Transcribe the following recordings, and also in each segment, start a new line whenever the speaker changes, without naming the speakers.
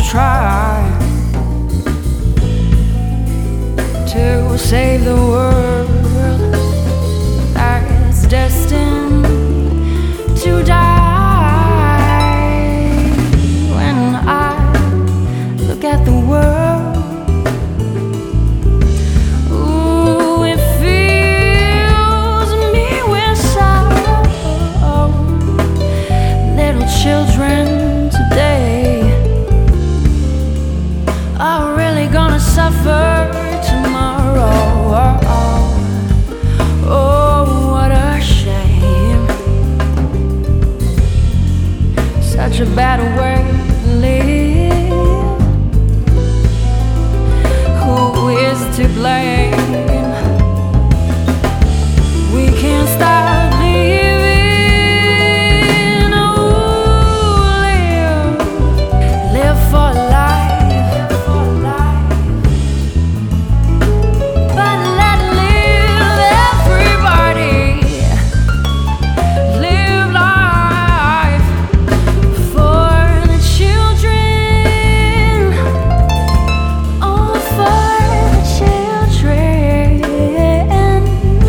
try to save the world that's destined to die. When I look at the world, ooh, it fills me with sorrow. Little children today are really gonna suffer tomorrow. Oh, what a shame. Such a bad way to live. Who is to blame? We can't stop living. Oh, live for life. But let live everybody. Live life for the children. Oh, for the children.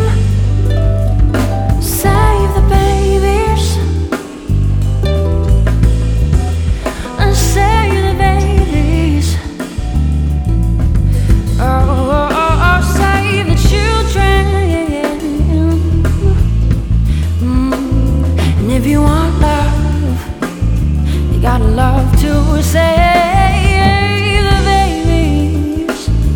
Save the babies. And save the babies. Oh, save the children. And if you want love, you gotta love to save the babies.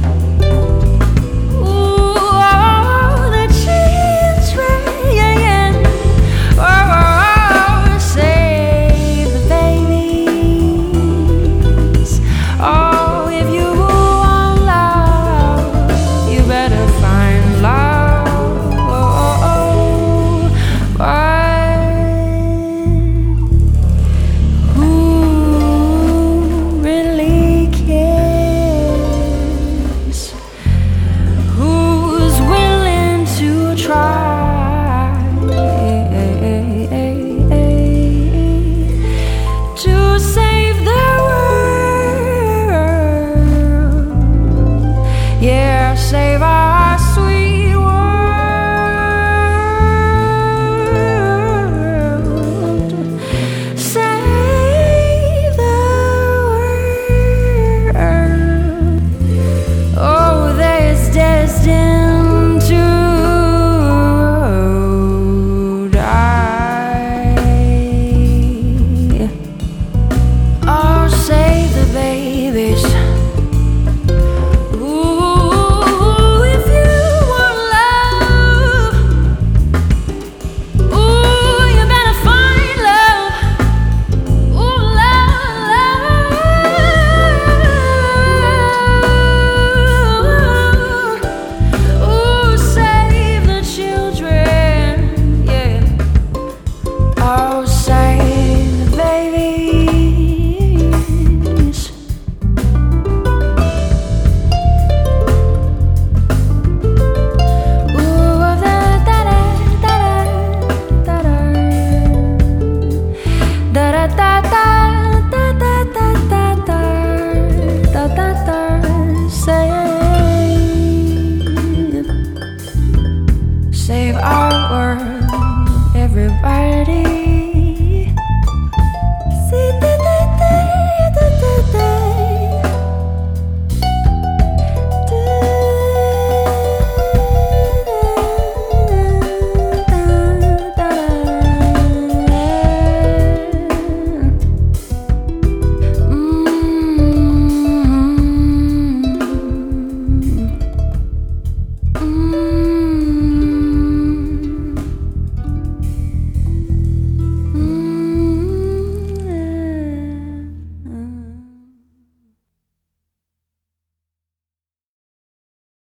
Ooh, the children. Oh, save the babies. Oh, if you want love, you better find love. But who really cares? Who's willing to try to save the world? Yeah, save our